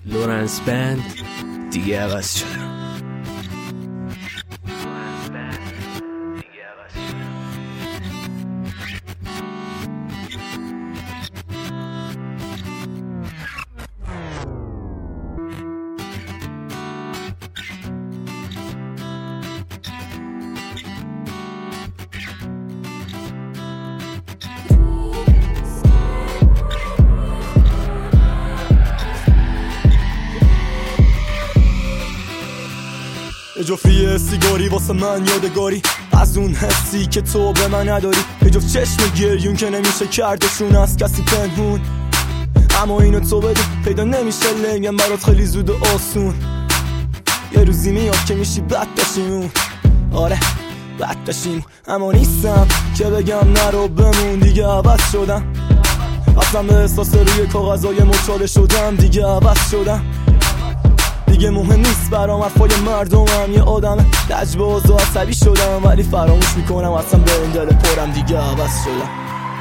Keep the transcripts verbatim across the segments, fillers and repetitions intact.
لورنس بند دیگه عوض شدم. یه جفتی سیگاری واسه من یادگاری از اون حسی که تو به من نداری، یه جفت چشم گریون که نمیشه کردشون از کسی پنهون، اما اینو تو بدون پیدا نمیشه لنگم برات خیلی زود و آسون. یه روزی میاد که میشی بد داشیمون، آره بد داشیمون، اما نیستم که بگم نرو بمون. دیگه عوض شدم، اصلا به احساس روی کاغذای مچاله شدم. دیگه عوض شدم، دیگه مهم نیست برام حرفای مردمم. یه آدم لجباز و عصبی شدم، ولی فراموش میکنم اصلا به این دل پرم. دیگه عوض شدم.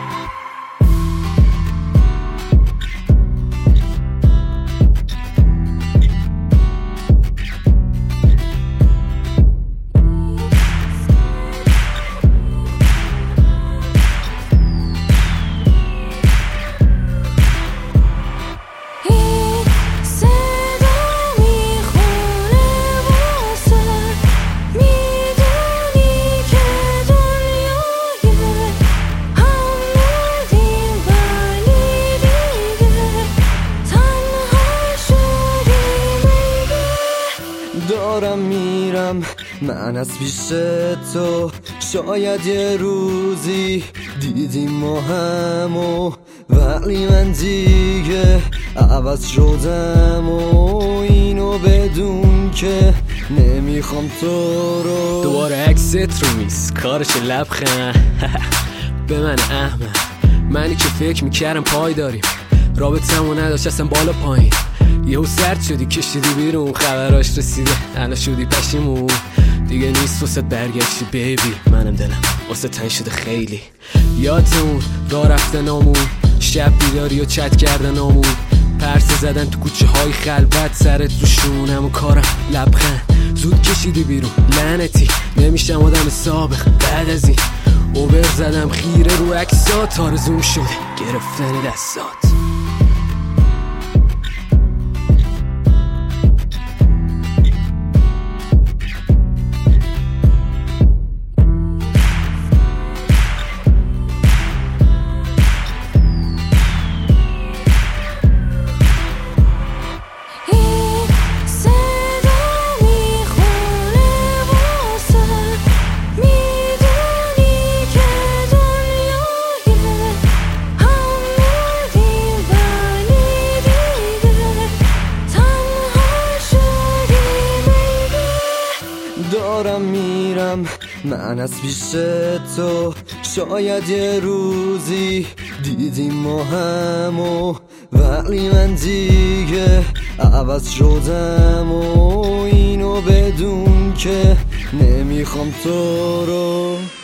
دارم میرم من از پیش تو، شاید یه روزی دیدیم ما همو، ولی من دیگه عوض شدم و اینو بدون که نمیخوام تو رو. دوباره عکست رو میز کارش لبخند به من احمد، منی که فکر میکردم پای داریم، رابطمو نداشت اصلا بالا پایین، یهو سرد شدی کشیدی بیرون، خبراش رسیده الان شدی پشیمون. دیگه نیست واسه برگشتی بیبی، منم دلم واسه تنگ شده خیلی. یادمون راه رفتنامون، شب بیداری و چت کردنامون، پرسه زدن تو کوچه های خلوت، سرت رو شونم و کارم لبخند. زود کشیدی بیرون لعنتی، نمیشم آدم سابق بعد از این. اوبر زدم خیره رو عکسات، آرزوم شده گرفتن دستات. دارم میرم من از پیش تو، شاید یه روزی دیدیم ما همو، ولی من دیگه عوض شدم و اینو بدون که نمیخوام تو رو.